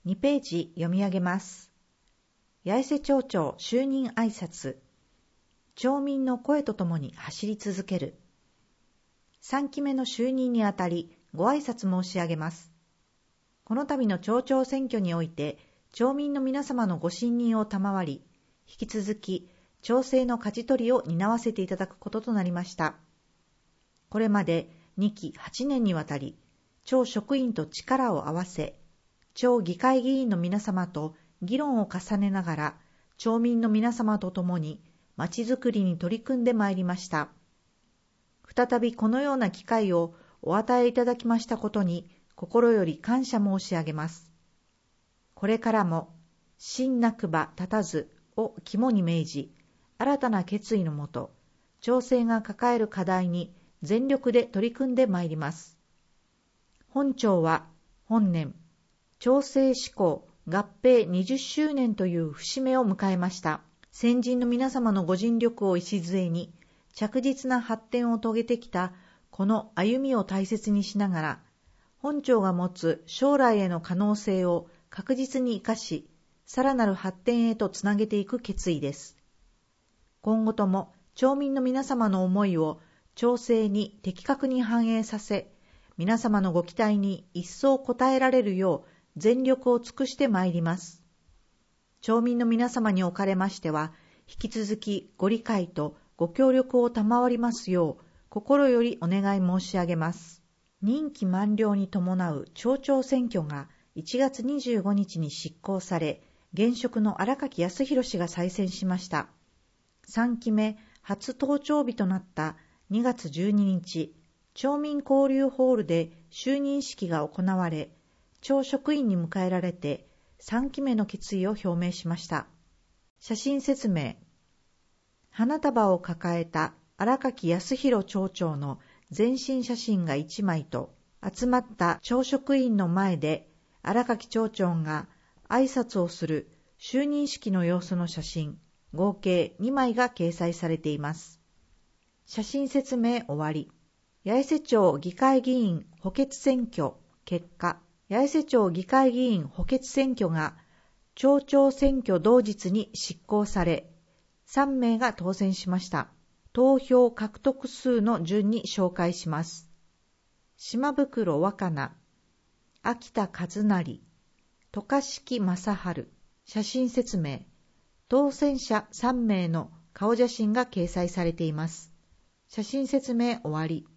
2ページ読み上げます。八重瀬町長就任挨拶。町民の声とともに走り続ける。3期目の就任にあたりご挨拶申し上げます。この度の町長選挙において、町民の皆様のご信任を賜り、引き続き町政の舵取りを担わせていただくこととなりました。これまで2期8年にわたり、町職員と力を合わせ、町議会議員の皆様と議論を重ねながら、町民の皆様と共にまちづくりに取り組んでまいりました。再びこのような機会をお与えいただきましたことに、心より感謝申し上げます。これからも、信なくば立たずを肝に銘じ、新たな決意のもと、町政が抱える課題に全力で取り組んでまいります。本町は本年、町政施行合併20周年という節目を迎えました。先人の皆様のご尽力を礎に、着実な発展を遂げてきたこの歩みを大切にしながら、本町が持つ将来への可能性を確実に生かし、さらなる発展へとつなげていく決意です。今後とも町民の皆様の思いを町政に的確に反映させ、皆様のご期待に一層応えられるよう全力を尽くしてまいります。町民の皆様におかれましては、引き続きご理解とご協力を賜りますよう、心よりお願い申し上げます。任期満了に伴う町長選挙が1月25日に執行され、現職の荒垣康弘氏が再選しました。3期目初登庁日となった2月12日、町民交流ホールで就任式が行われ、町職員に迎えられて3期目の決意を表明しました。写真説明。花束を抱えた荒垣康弘町長の全身写真が1枚と、集まった町職員の前で荒垣町長が挨拶をする就任式の様子の写真、合計2枚が掲載されています。写真説明終わり。八重瀬町議会議員補欠選挙結果、八重瀬町議会議員補欠選挙が町長選挙同日に執行され、3名が当選しました。投票獲得数の順に紹介します。島袋若菜、秋田和成、渡嘉敷正春。写真説明。当選者3名の顔写真が掲載されています。写真説明終わり。